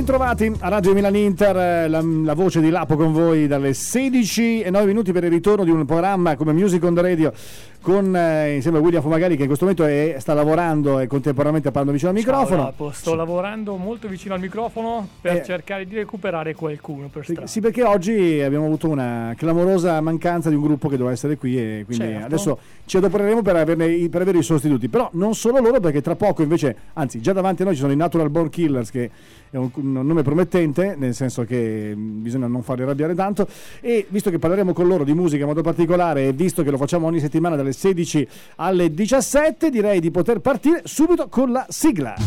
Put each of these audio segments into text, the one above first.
Bentrovati a Radio Milan Inter, la voce di Lapo con voi dalle 16:09 per il ritorno di un programma come Music on the Radio con insieme a William Fumagalli, che in questo momento sta lavorando e contemporaneamente parlando vicino al microfono. Ciao, Lapo, sto lavorando molto vicino al microfono per cercare di recuperare qualcuno per strada. Sì, perché oggi abbiamo avuto una clamorosa mancanza di un gruppo che doveva essere qui e quindi adesso ci adopereremo per avere i sostituti, però non solo loro, perché tra poco invece, anzi già davanti a noi ci sono i Natural Born Killers, che è un nome promettente, nel senso che bisogna non farli arrabbiare tanto, e visto che parleremo con loro di musica in modo particolare e visto che lo facciamo ogni settimana dalle 16 alle 17, direi di poter partire subito con la sigla.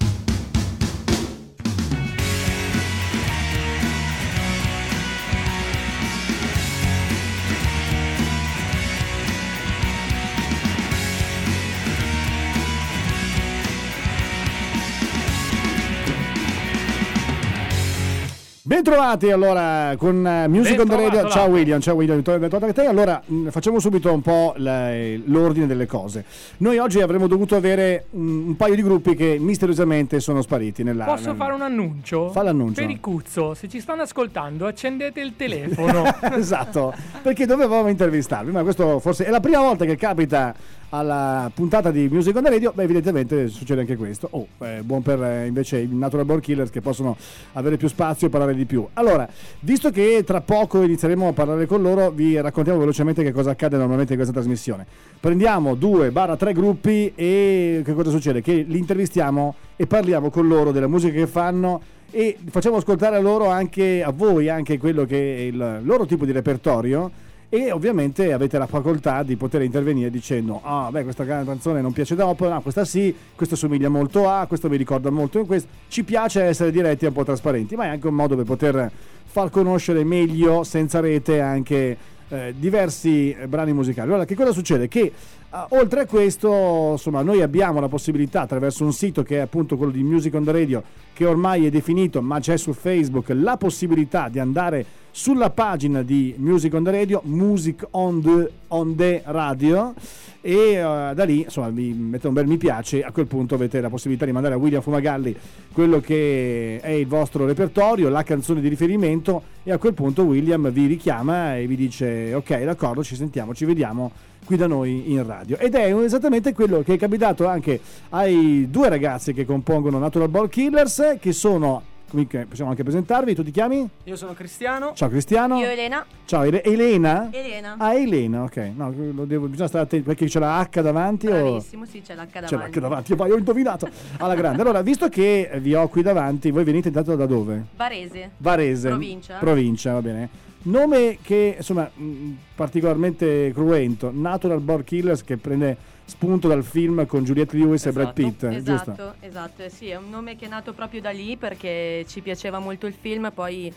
Bentrovati allora con Music on the Radio. Ciao William, bentornato a te. Allora facciamo subito un po' l'ordine delle cose. Noi oggi avremmo dovuto avere un paio di gruppi che misteriosamente sono spariti Posso fare un annuncio? Fa l'annuncio. Per i Cuzzo, se ci stanno ascoltando, accendete il telefono. Esatto, perché dovevamo intervistarvi, ma questo forse è la prima volta che capita alla puntata di Music on the Radio. Evidentemente succede anche questo. Buon per invece i Natural Born Killers, che possono avere più spazio e parlare di più. Allora, visto che tra poco inizieremo a parlare con loro, vi raccontiamo velocemente che cosa accade normalmente in questa trasmissione. Prendiamo 2-3 gruppi e che cosa succede? Che li intervistiamo e parliamo con loro della musica che fanno e facciamo ascoltare a loro, anche a voi, anche quello che è il loro tipo di repertorio. E ovviamente avete la facoltà di poter intervenire dicendo: questa canzone non piace dopo, questa sì, questo somiglia molto a, questo mi ricorda molto in questo. Ci piace essere diretti e un po' trasparenti, ma è anche un modo per poter far conoscere meglio, senza rete, anche diversi brani musicali. Allora, che cosa succede? Che oltre a questo, insomma, noi abbiamo la possibilità, attraverso un sito che è appunto quello di Music on the Radio, che ormai è definito, ma c'è su Facebook, la possibilità di andare sulla pagina di Music on the Radio, Music on the Radio, e da lì insomma vi mettete un bel mi piace. A quel punto avete la possibilità di mandare a William Fumagalli quello che è il vostro repertorio, la canzone di riferimento, e a quel punto William vi richiama e vi dice: ok, d'accordo, ci sentiamo, ci vediamo qui da noi in radio. Ed è esattamente quello che è capitato anche ai due ragazzi che compongono Natural Born Killers, che sono, possiamo anche presentarvi. Tu ti chiami? Io sono Cristiano. Ciao Cristiano. Io Elena. Ciao Elena? Elena. Elena, ok. No, bisogna stare attenti perché c'è la H davanti. Bravissimo, sì, c'è l'H davanti. C'è l'H davanti, ho indovinato alla grande. Allora, visto che vi ho qui davanti, voi venite intanto da dove? Varese. Provincia, va bene. Nome che insomma particolarmente cruento, Natural Born Killers, che prende spunto dal film con Juliette Lewis e Brad Pitt, giusto? Esatto, sì, è un nome che è nato proprio da lì perché ci piaceva molto il film, poi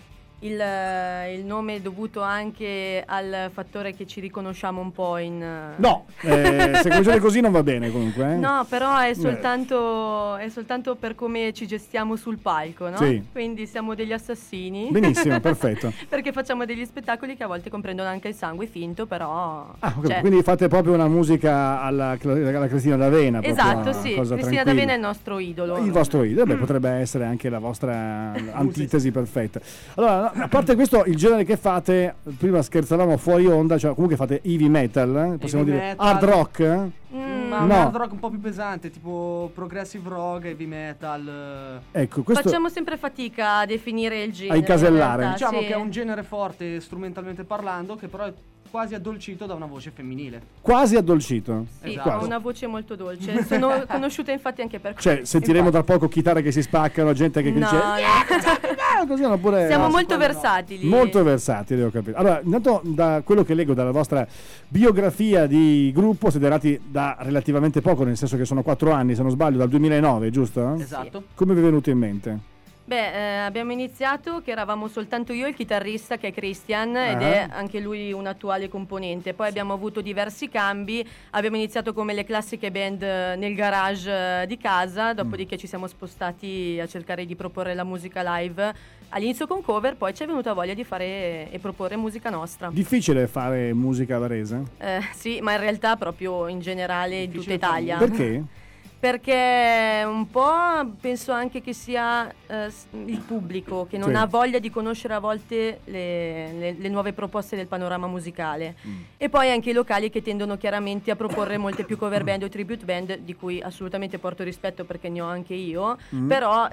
il nome è dovuto anche al fattore che ci riconosciamo un po' in... No, se cominciate così non va bene comunque. No, però è soltanto per come ci gestiamo sul palco, no? Sì. Quindi siamo degli assassini. Benissimo, perfetto. Perché facciamo degli spettacoli che a volte comprendono anche il sangue finto, però... Okay. Quindi fate proprio una musica alla Cristina D'Avena. Esatto, sì, Cristina D'Avena è il nostro idolo. Il vostro idolo, potrebbe essere anche la vostra antitesi perfetta. Allora, a parte questo, il genere che fate, prima scherzavamo fuori onda, cioè comunque fate heavy metal, possiamo dire metal. Hard rock? Ma un hard rock un po' più pesante, tipo progressive rock, heavy metal. Ecco, questo facciamo sempre fatica a definire il genere. A incasellare. Diciamo che è un genere forte strumentalmente parlando, che però è quasi addolcito da una voce femminile. Quasi addolcito? Sì, esatto. Ha una voce molto dolce. Sono conosciuta infatti anche per questo. Cioè, sentiremo tra poco chitarre che si spaccano, gente che dice così, oppure siamo molto versatili. Molto versatili, ho capito. Allora, intanto, da quello che leggo dalla vostra biografia di gruppo, siete nati da relativamente poco, nel senso che sono 4 anni, se non sbaglio, dal 2009, giusto? Esatto. Come vi è venuto in mente? Abbiamo iniziato che eravamo soltanto io e il chitarrista, che è Christian, ed è anche lui un attuale componente. Poi abbiamo avuto diversi cambi, abbiamo iniziato come le classiche band nel garage di casa, dopodiché ci siamo spostati a cercare di proporre la musica live, all'inizio con cover, poi ci è venuta voglia di fare e proporre musica nostra. Difficile fare musica varese? Sì, ma in realtà proprio in generale in tutta Italia. Perché? Perché un po' penso anche che sia il pubblico che non ha voglia di conoscere a volte le nuove proposte del panorama musicale, e poi anche i locali che tendono chiaramente a proporre molte più cover band o tribute band, di cui assolutamente porto rispetto perché ne ho anche io, però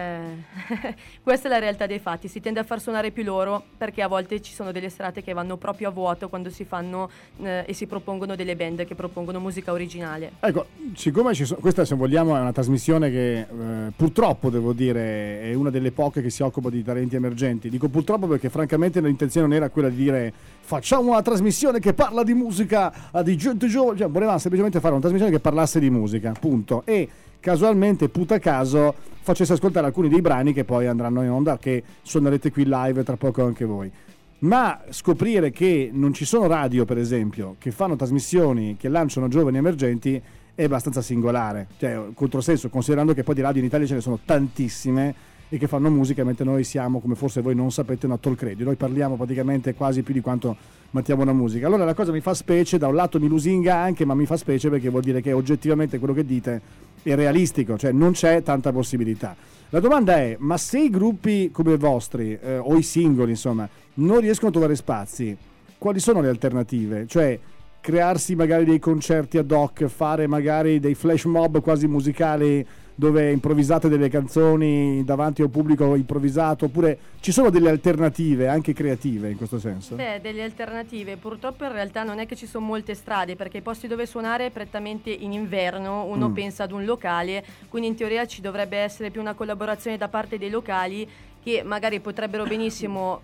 questa è la realtà dei fatti, si tende a far suonare più loro perché a volte ci sono delle serate che vanno proprio a vuoto quando si fanno e si propongono delle band che propongono musica originale. Ecco, siccome questa, se vogliamo, è una trasmissione che purtroppo, devo dire, è una delle poche che si occupa di talenti emergenti. Dico purtroppo perché francamente l'intenzione non era quella di dire facciamo una trasmissione che parla di musica di gente giovane, cioè, volevamo semplicemente fare una trasmissione che parlasse di musica, punto. E casualmente, puta caso, facesse ascoltare alcuni dei brani che poi andranno in onda, che suonerete qui live tra poco anche voi. Ma scoprire che non ci sono radio, per esempio, che fanno trasmissioni che lanciano giovani emergenti è abbastanza singolare, cioè controsenso, considerando che poi di radio in Italia ce ne sono tantissime e che fanno musica, mentre noi siamo, come forse voi non sapete, una talk radio. Noi parliamo praticamente quasi più di quanto mettiamo una musica. Allora la cosa mi fa specie, da un lato mi lusinga anche, ma mi fa specie perché vuol dire che oggettivamente quello che dite è realistico, cioè non c'è tanta possibilità. La domanda è, ma se i gruppi come i vostri o i singoli, insomma, non riescono a trovare spazi, quali sono le alternative? Cioè crearsi magari dei concerti ad hoc, fare magari dei flash mob quasi musicali dove improvvisate delle canzoni davanti a un pubblico improvvisato, oppure ci sono delle alternative anche creative in questo senso? Delle alternative, purtroppo in realtà non è che ci sono molte strade, perché i posti dove suonare prettamente in inverno, uno pensa ad un locale, quindi in teoria ci dovrebbe essere più una collaborazione da parte dei locali che magari potrebbero benissimo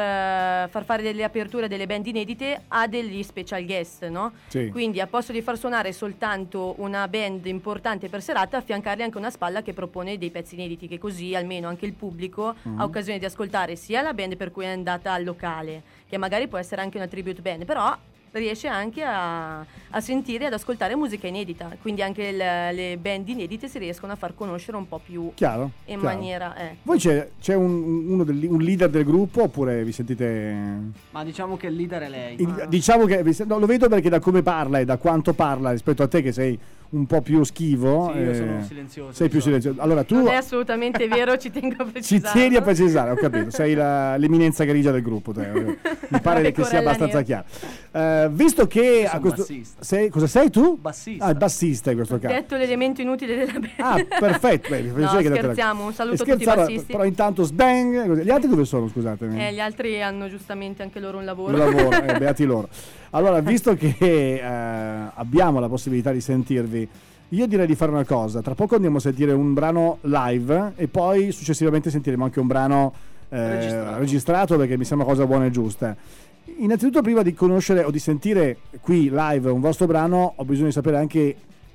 far fare delle aperture delle band inedite a degli special guest, no? Sì. Quindi a posto di far suonare soltanto una band importante per serata, affiancargli anche una spalla che propone dei pezzi inediti, che così almeno anche il pubblico ha occasione di ascoltare sia la band per cui è andata al locale, che magari può essere anche una tribute band, però riesce anche a sentire e ad ascoltare musica inedita, quindi anche le band inedite si riescono a far conoscere un po' più chiaro. maniera Voi c'è un leader del gruppo, oppure vi sentite? Ma diciamo che il leader è lei. Diciamo che lo vedo perché da come parla e da quanto parla rispetto a te, che sei un po' più schivo. Sì, io sono silenzioso. Sei più silenzioso. Allora tu non è assolutamente vero, ci tengo a precisare. Ci tieni a precisare, ho capito. Sei l'eminenza grigia del gruppo, te. Mi pare che sia abbastanza chiaro. Visto che a questo cosa sei tu? Bassista. Il bassista in questo caso. Detto l'elemento inutile della band. Ah, perfetto. No, scherziamo, un saluto a tutti i bassisti. Però intanto sbang, così. Gli altri dove sono, scusatemi? Gli altri hanno giustamente anche loro un lavoro. Beati loro. Allora, visto che abbiamo la possibilità di sentirvi, io direi di fare una cosa. Tra poco andiamo a sentire un brano live e poi successivamente sentiremo anche un brano registrato, perché mi sembra cosa buona e giusta. Innanzitutto, prima di conoscere o di sentire qui live un vostro brano, ho bisogno di sapere anche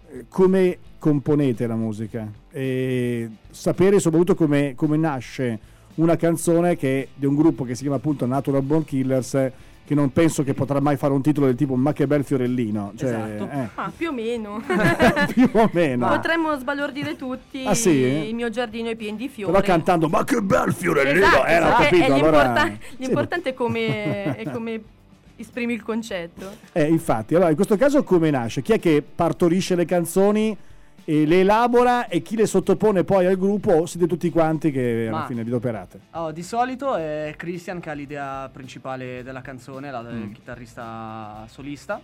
come componete la musica e sapere soprattutto come nasce una canzone che è di un gruppo che si chiama appunto Natural Born Killers, che non penso che potrà mai fare un titolo del tipo ma che bel fiorellino, cioè, esatto. Più o meno. Più o meno. Potremmo sbalordire tutti. Sì? Il mio giardino è pieno di fiori. Però cantando ma che bel fiorellino, esatto, capito? L'importante è come esprimi il concetto. Infatti, allora in questo caso come nasce? Chi è che partorisce le canzoni e le elabora, e chi le sottopone poi al gruppo, o siete tutti quanti che alla fine vi adoperate? Di solito è Christian che ha l'idea principale della canzone, il chitarrista solista,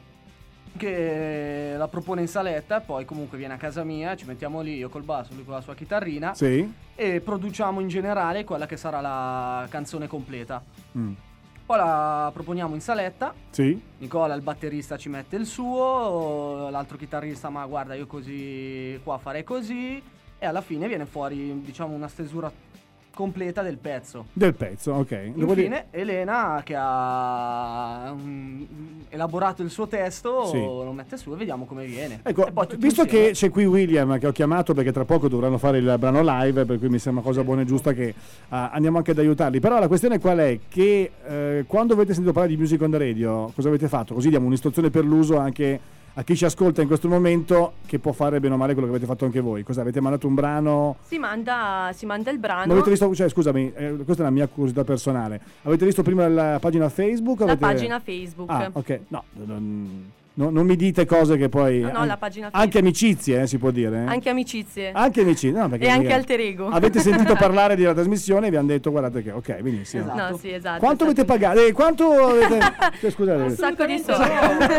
che la propone in saletta, e poi comunque viene a casa mia, ci mettiamo lì, io col basso, lui con la sua chitarrina, e produciamo in generale quella che sarà la canzone completa. Poi la proponiamo in saletta. Sì. Nicola, il batterista, ci mette il suo, l'altro chitarrista, ma guarda, io così qua farei così, e alla fine viene fuori, diciamo, una stesura completa del pezzo. Ok. Infine Elena, che ha elaborato il suo testo, lo mette su e vediamo come viene. Ecco, e poi visto che c'è qui William, che ho chiamato perché tra poco dovranno fare il brano live, per cui mi sembra cosa buona e giusta che andiamo anche ad aiutarli. Però la questione qual è? Che quando avete sentito parlare di Music on the Radio, cosa avete fatto? Così diamo un'istruzione per l'uso anche a chi ci ascolta in questo momento, che può fare bene o male quello che avete fatto anche voi. Cosa avete mandato? Un brano? Si manda il brano. Ma avete visto, scusami, questa è una mia curiosità personale. Avete visto prima la pagina Facebook? La pagina Facebook. Ok. No, non mi dite cose che poi... No, la pagina Facebook. Anche amicizie, si può dire. Anche amicizie. Anche amicizie. No, perché e anche alter ego. Avete sentito parlare della trasmissione e vi hanno detto guardate che ok, benissimo. Esatto. No, sì, esatto. Quanto avete pagato? Quanto avete... Scusate. Un sacco di soldi.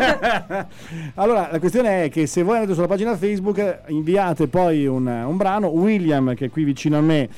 Allora, la questione è che se voi andate sulla pagina Facebook inviate poi un brano, William che è qui vicino a me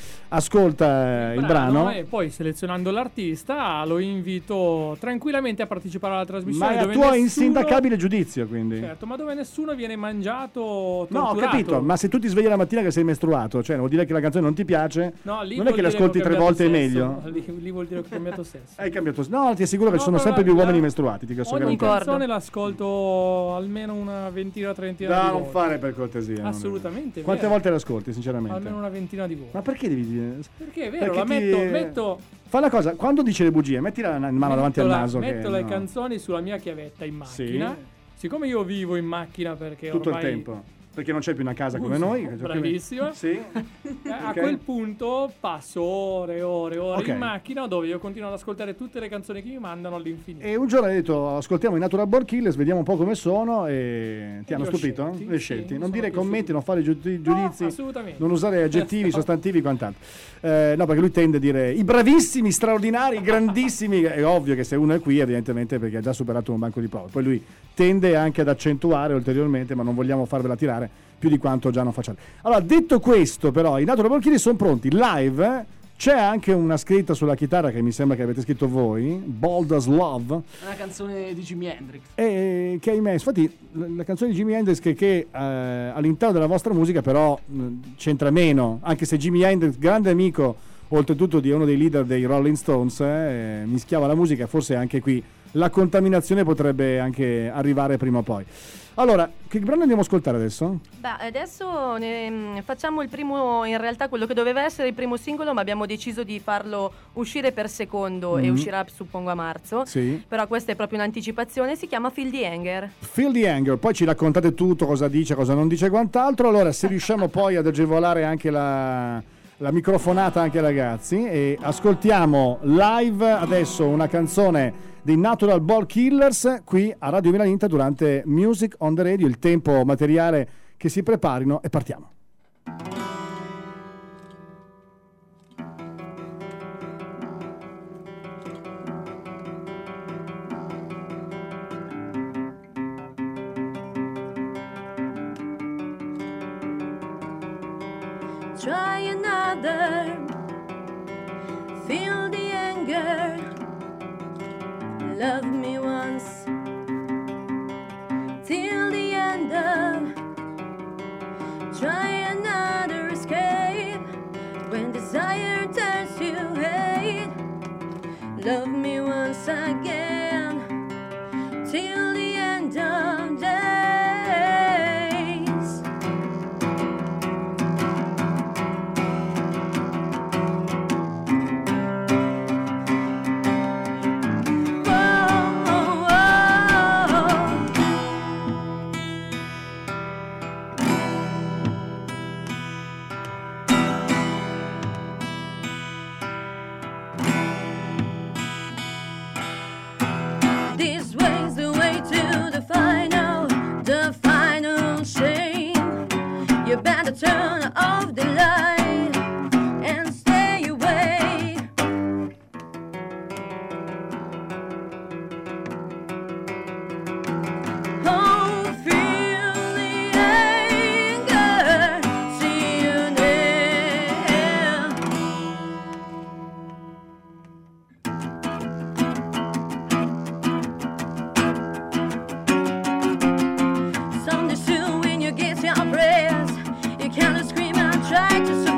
ascolta il brano e poi selezionando l'artista lo invito tranquillamente a partecipare alla trasmissione. Ma è a tuo insindacabile giudizio, quindi. Certo, ma dove nessuno viene mangiato, torturato. No, ho capito, ma se tu ti svegli la mattina che sei mestruato, cioè vuol dire che la canzone non ti piace? No, lì non è che l'ascolti 3 volte è meglio? Lì vuol dire che ho cambiato sesso. Hai cambiato. No, ti assicuro che ci sono sempre più uomini mestruati, ti posso ogni garantire. canzone l'ascolto almeno una ventina, trentina di No, volte. non fare per cortesia. Assolutamente. Quante volte l'ascolti, sinceramente? Almeno una ventina di volte. Ma perché devi dire? Perché è vero, la metto Fa una cosa, quando dice le bugie, mettila in mano davanti al naso. Metto le canzoni sulla mia chiavetta in macchina. Sì. Siccome io vivo in macchina perché tutto ormai... il tempo. Perché non c'è più una casa come noi. Bravissima. Sì. A quel punto passo ore e ore Okay. in macchina dove io continuo ad ascoltare tutte le canzoni che mi mandano all'infinito. E un giorno hai detto ascoltiamo i Natural Born Killers, vediamo un po' come sono e ti hanno stupito? Scelti, Le sì, scelti. mi Non sono dire piaciuti. commenti, non fare giudizi, assolutamente. non usare aggettivi, sostantivi, quant'altro. No, perché lui tende a dire i bravissimi, straordinari, grandissimi. È ovvio che se uno è qui evidentemente perché ha già superato un banco di prova. Poi lui tende anche ad accentuare ulteriormente, ma non vogliamo farvela tirare più di quanto già non facciamo. Allora, detto questo, però, i Natural Born Killers sono pronti live. C'è anche una scritta sulla chitarra che mi sembra che avete scritto voi, Bold as Love. Una canzone di Jimi Hendrix. E che hai messo, infatti, la canzone di Jimi Hendrix che all'interno della vostra musica però c'entra meno, anche se Jimi Hendrix, grande amico, oltretutto di uno dei leader dei Rolling Stones, mischiava la musica, forse anche qui la contaminazione potrebbe anche arrivare prima o poi. Allora, che brano andiamo a ascoltare adesso? Beh, adesso facciamo il primo, in realtà quello che doveva essere il primo singolo, ma abbiamo deciso di farlo uscire per secondo e uscirà suppongo a marzo. Sì. Però questa è proprio un'anticipazione, si chiama Feel the Anger. Feel the Anger, poi ci raccontate tutto, cosa dice, cosa non dice e quant'altro. Allora, se riusciamo poi ad agevolare anche la microfonata anche ai ragazzi, e ascoltiamo live adesso una canzone dei Natural Born Killers qui a Radio Milanita durante Music on the Radio. Il tempo materiale che si preparino e partiamo. Try another, feel the anger, love me once, till the end of, try another escape, when desire turns to hate, love me once again, till the end of days. This way's the way to the final shame. You better turn off the light and stay away. Oh, feel the anger, see you there. Someday soon when you get your breath, you can't scream and try to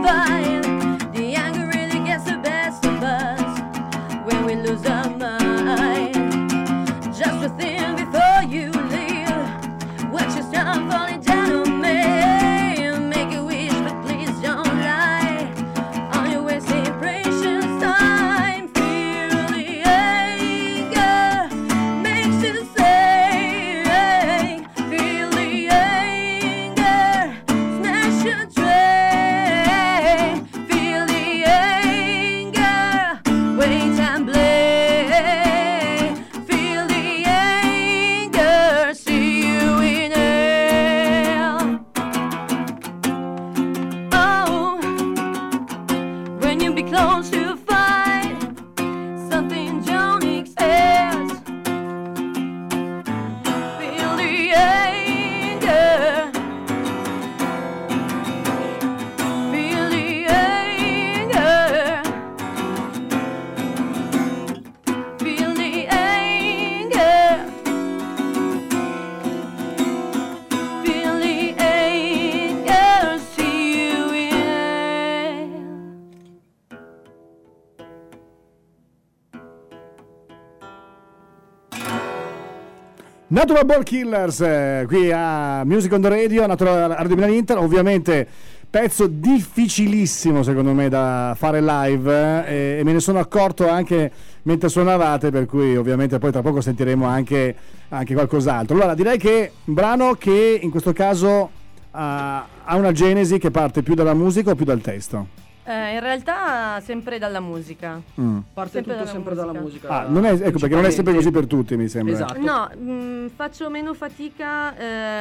Natural Born Killers, qui a Music on the Radio, Natural Radio Milan Inter, ovviamente pezzo difficilissimo secondo me da fare live, e me ne sono accorto anche mentre suonavate, per cui ovviamente poi tra poco sentiremo anche qualcos'altro. Allora direi che un brano che in questo caso ha una genesi che parte più dalla musica o più dal testo? In realtà sempre dalla musica. Parte tutto sempre dalla musica. Non è, ecco, perché non è sempre così per tutti, mi sembra. Esatto. No, faccio meno fatica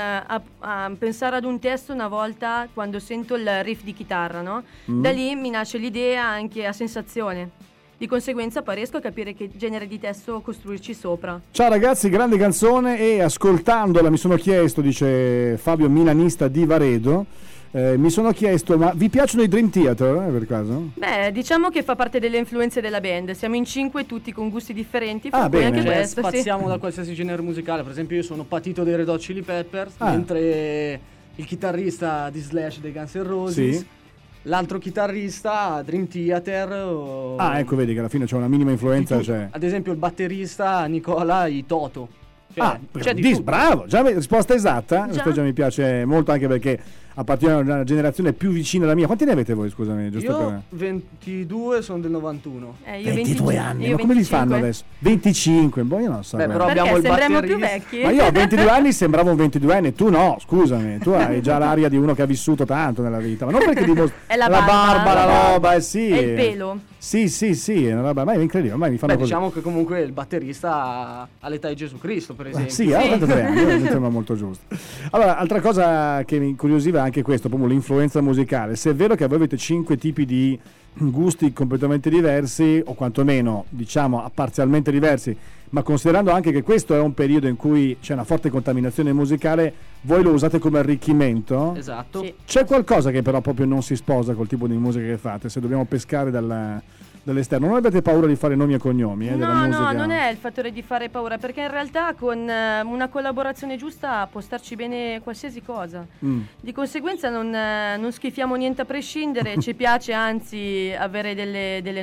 a pensare ad un testo una volta quando sento il riff di chitarra, no? Da lì mi nasce l'idea anche a sensazione. Di conseguenza poi riesco a capire che genere di testo costruirci sopra. Ciao ragazzi, grande canzone, e ascoltandola mi sono chiesto, dice Fabio Milanista di Varedo, mi sono chiesto, ma vi piacciono i Dream Theater per caso? Beh, diciamo che fa parte delle influenze della band. Siamo in 5 tutti con gusti differenti, per cui bene. anche Cioè, questo, spaziamo da qualsiasi genere musicale. Per esempio io sono patito dei Red Hot Chili Peppers, mentre il chitarrista di Slash dei Guns N' Roses, Sì. l'altro chitarrista Dream Theater Ecco, vedi che alla fine c'è una minima influenza, di tutto. cioè. Ad esempio il batterista Nicola, i Toto. C'è di tutto. Bravo, già risposta esatta. Già. Questo già mi piace molto, anche perché appartiene a una generazione più vicina alla mia. Quanti ne avete voi, scusami? Giusto Io per... 22 sono del 91. io 22 anni, io ma come li fanno 25. adesso? 25, boh, io non so. Beh, guarda. però abbiamo Perché il sembriamo più batterista. vecchi? Ma io a 22 anni sembravo un 22enne, tu no, scusami, tu hai già l'aria di uno che ha vissuto tanto nella vita, ma non perché È la barba, barba, la roba, sì. È il pelo. Sì, è una roba, ma è incredibile, ormai mi fanno Beh, così. diciamo che comunque il batterista ha l'età di Gesù Cristo, per esempio. Sì, ha 83 anni, mi sembra molto giusto. Allora, altra cosa che mi incuriosiva è anche questo, proprio l'influenza musicale. Se è vero che voi avete 5 tipi di gusti completamente diversi, o quantomeno, diciamo, parzialmente diversi, ma considerando anche che questo è un periodo in cui c'è una forte contaminazione musicale, voi lo usate come arricchimento? Esatto. Sì. C'è qualcosa che però proprio non si sposa col tipo di musica che fate, se dobbiamo pescare dall'esterno? Non avete paura di fare nomi e cognomi della musica? No, non è il fattore di fare paura, perché in realtà con una collaborazione giusta può starci bene qualsiasi cosa. Di conseguenza non schifiamo niente a prescindere, ci piace anzi avere delle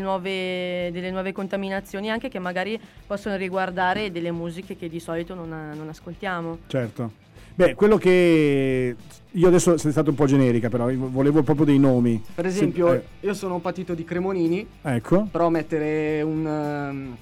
nuove contaminazioni, anche che magari possono riguardare delle musiche che di solito non ascoltiamo. Certo. Beh, quello che io adesso sei stato un po' generica, però volevo proprio dei nomi. Per esempio, io sono patito di Cremonini, Ecco, però mettere un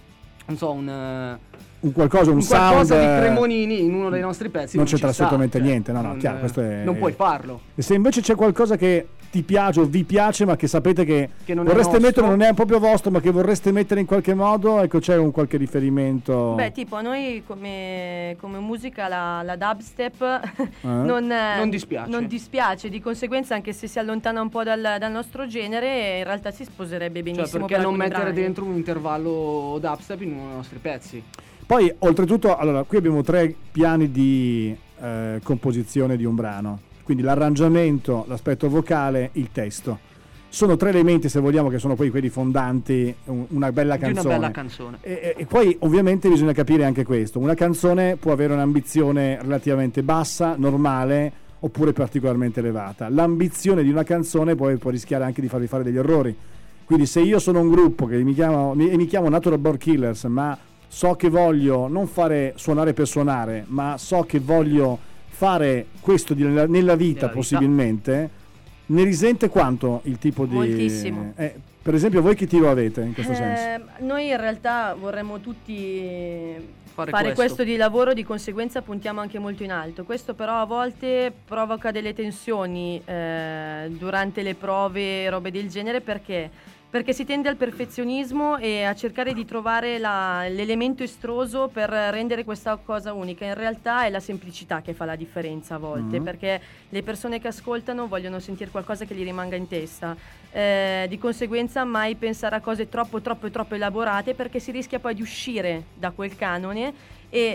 qualcosa, un qualcosa sound, di Cremonini in uno dei nostri pezzi non ci c'entra sta, assolutamente cioè, niente, no, chiaro, questo è... non puoi farlo. E se invece c'è qualcosa che ti piace o vi piace, ma che sapete che non è vorreste nostro. mettere, non è proprio vostro, ma che vorreste mettere in qualche modo, ecco, c'è un qualche riferimento? Beh, tipo a noi come musica la dubstep non dispiace. Non dispiace, di conseguenza anche se si allontana un po' dal nostro genere, in realtà si sposerebbe benissimo. Cioè, perché per non alcuni mettere brani. dentro un intervallo dubstep in uno dei nostri pezzi? Poi, oltretutto, allora, qui abbiamo 3 piani di composizione di un brano. Quindi l'arrangiamento, l'aspetto vocale, il testo. Sono 3 elementi, se vogliamo, che sono poi quelli fondanti una bella canzone. Di una bella canzone. E poi ovviamente bisogna capire anche questo. Una canzone può avere un'ambizione relativamente bassa, normale, oppure particolarmente elevata. L'ambizione di una canzone può rischiare anche di farvi fare degli errori. Quindi se io sono un gruppo che mi chiamo Natural Born Killers, ma so che voglio non fare suonare per suonare, ma so che voglio fare questo nella vita possibilmente, ne risente quanto il tipo di... Moltissimo. Per esempio, voi che tiro avete in questo senso? Noi in realtà vorremmo tutti Fare questo di lavoro, di conseguenza puntiamo anche molto in alto. Questo però a volte provoca delle tensioni durante le prove e robe del genere, perché si tende al perfezionismo e a cercare di trovare l'elemento estroso per rendere questa cosa unica. In realtà è la semplicità che fa la differenza a volte, perché le persone che ascoltano vogliono sentire qualcosa che gli rimanga in testa. Di conseguenza mai pensare a cose troppo elaborate, perché si rischia poi di uscire da quel canone.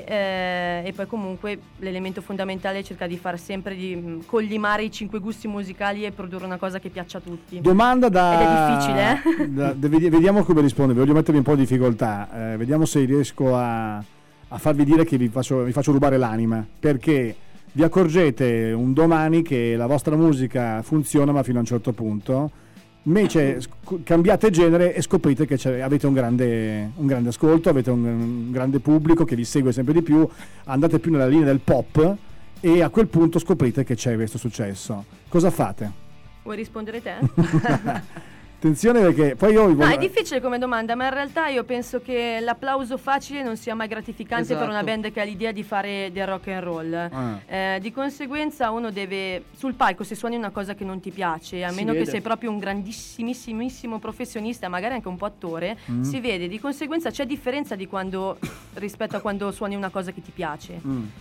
E poi comunque l'elemento fondamentale è cercare di fare sempre di collimare i 5 gusti musicali e produrre una cosa che piaccia a tutti. Domanda Ed è difficile, vediamo come risponde, voglio mettervi un po' di difficoltà, vediamo se riesco a farvi dire che vi faccio rubare l'anima, perché vi accorgete un domani che la vostra musica funziona ma fino a un certo punto, Invece cambiate genere e scoprite che avete un grande ascolto, avete un grande pubblico che vi segue sempre di più, andate più nella linea del pop e a quel punto scoprite che c'è questo successo. Cosa fate? Vuoi rispondere te? Attenzione, perché poi io No, è difficile come domanda, ma in realtà io penso che l'applauso facile non sia mai gratificante per una band che ha l'idea di fare del rock and roll. Di conseguenza uno deve, sul palco, se suoni una cosa che non ti piace, a meno che sei proprio un grandissimissimo professionista, magari anche un po' attore, si vede. Di conseguenza c'è differenza di quando rispetto a quando suoni una cosa che ti piace.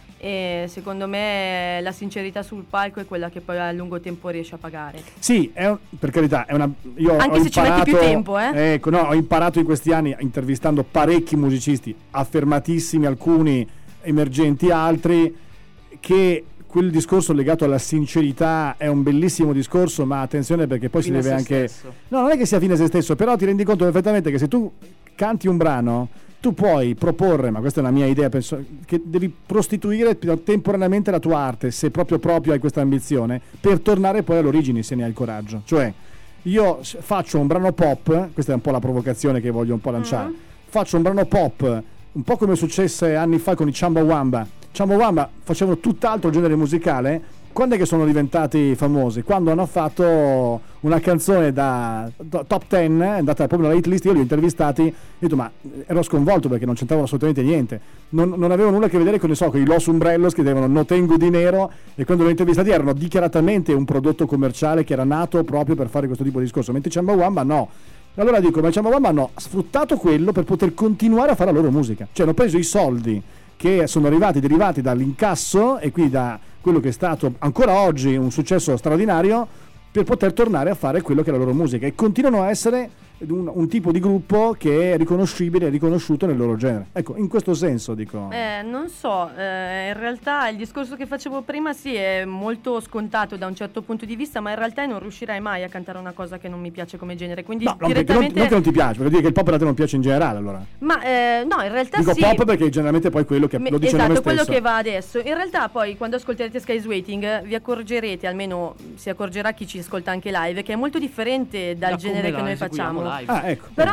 E secondo me la sincerità sul palco è quella che poi a lungo tempo riesce a pagare. Sì, per carità, io anche se ci metti più tempo, Ecco, no, ho imparato in questi anni, intervistando parecchi musicisti, affermatissimi alcuni, emergenti altri, che quel discorso legato alla sincerità è un bellissimo discorso, ma attenzione, perché poi fine si deve anche stesso. No, non è che sia fine a se stesso, però ti rendi conto perfettamente che se tu canti un brano, tu puoi proporre, ma questa è una mia idea, penso che devi prostituire temporaneamente la tua arte, se proprio hai questa ambizione, per tornare poi all'origine, se ne hai il coraggio. Cioè, io faccio un brano pop, questa è un po' la provocazione che voglio un po' lanciare, faccio un brano pop, un po' come successe anni fa con i Chumbawamba. Chumbawamba facevano tutt'altro genere musicale. Quando è che sono diventati famosi? Quando hanno fatto una canzone da top 10, è andata proprio nella hit list. Io li ho intervistati e ho detto, ma ero sconvolto perché non c'entravano assolutamente niente, non avevo nulla a che vedere con i Los Umbrellos che devono No Tengo Dinero, e quando li ho intervistati erano dichiaratamente un prodotto commerciale che era nato proprio per fare questo tipo di discorso, mentre Chumbawamba no. Allora dico, ma Chumbawamba hanno sfruttato quello per poter continuare a fare la loro musica, cioè hanno preso i soldi che sono derivati dall'incasso e quindi da quello che è stato ancora oggi un successo straordinario, per poter tornare a fare quello che è la loro musica, e continuano a essere un tipo di gruppo che è riconoscibile e riconosciuto nel loro genere. Ecco, in questo senso dico. Non so, in realtà il discorso che facevo prima sì è molto scontato da un certo punto di vista, ma in realtà non riuscirai mai a cantare una cosa che non mi piace come genere, quindi No, direttamente non che non ti piace, perché dire che il pop a te non piace in generale, allora. Ma no, in realtà Dico sì. pop perché generalmente poi quello che lo dice il nome esatto, quello stesso. che va adesso. In realtà poi quando ascolterete Sky's Waiting vi accorgerete, almeno si accorgerà chi ci ascolta anche live, che è molto differente dal genere che noi facciamo. Ecco. Però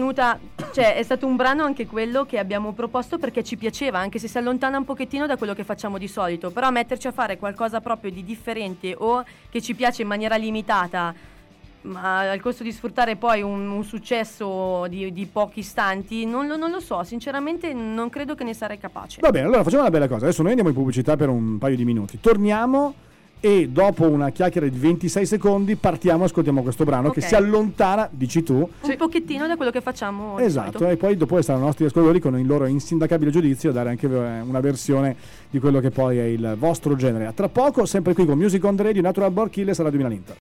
è stato un brano anche quello che abbiamo proposto perché ci piaceva, anche se si allontana un pochettino da quello che facciamo di solito, però metterci a fare qualcosa proprio di differente o che ci piace in maniera limitata, ma al costo di sfruttare poi un successo di pochi istanti, non lo so, sinceramente non credo che ne sarei capace. Va bene, allora facciamo una bella cosa, adesso noi andiamo in pubblicità per un paio di minuti, torniamo e dopo una chiacchiera di 26 secondi partiamo e ascoltiamo questo brano che si allontana, dici tu, un pochettino da quello che facciamo. Esatto, e poi dopo saranno i nostri ascoltatori con il loro insindacabile giudizio a dare anche una versione di quello che poi è il vostro genere. A tra poco, sempre qui con Music on the Radio, Natural Born Killers, Radio Milan Inter.